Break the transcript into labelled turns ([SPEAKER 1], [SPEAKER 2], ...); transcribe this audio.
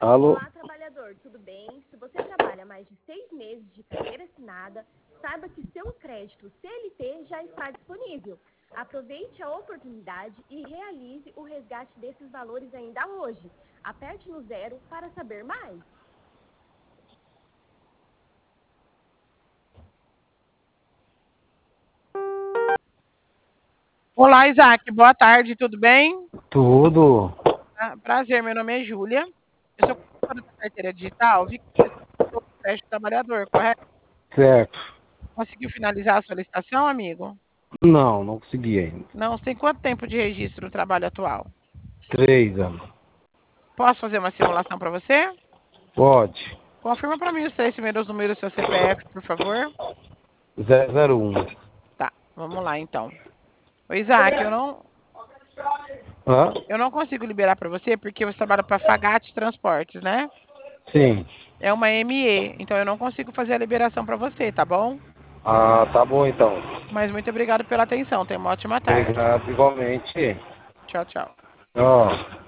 [SPEAKER 1] Alô?
[SPEAKER 2] Olá, trabalhador, tudo bem? Se você trabalha mais de 6 meses de carteira assinada, saiba que seu crédito CLT já está disponível. Aproveite a oportunidade e realize o resgate desses valores ainda hoje. Aperte no 0 para saber mais.
[SPEAKER 3] Olá, Isaac. Boa tarde, tudo bem?
[SPEAKER 1] Tudo.
[SPEAKER 3] Prazer, meu nome é Júlia. Eu sou consultora da carteira digital. Vi que você solicitou o crédito trabalhador, correto?
[SPEAKER 1] Certo.
[SPEAKER 3] Conseguiu finalizar a solicitação, amigo?
[SPEAKER 1] Não consegui ainda.
[SPEAKER 3] Não, você tem quanto tempo de registro no trabalho atual?
[SPEAKER 1] 3 anos.
[SPEAKER 3] Posso fazer uma simulação para você?
[SPEAKER 1] Pode.
[SPEAKER 3] Confirma para mim os 3 primeiros números do seu CPF, por favor.
[SPEAKER 1] 001.
[SPEAKER 3] Tá, vamos lá então. Ô, Isaac,
[SPEAKER 1] Hã?
[SPEAKER 3] eu não consigo liberar para você porque você trabalha para Fagatti Transportes, né?
[SPEAKER 1] Sim.
[SPEAKER 3] É uma ME, então eu não consigo fazer a liberação para você, tá bom?
[SPEAKER 1] Ah, tá bom então.
[SPEAKER 3] Mas muito obrigado pela atenção. Tenha uma ótima tarde.
[SPEAKER 1] Obrigado igualmente.
[SPEAKER 3] Tchau, tchau.
[SPEAKER 1] Ó.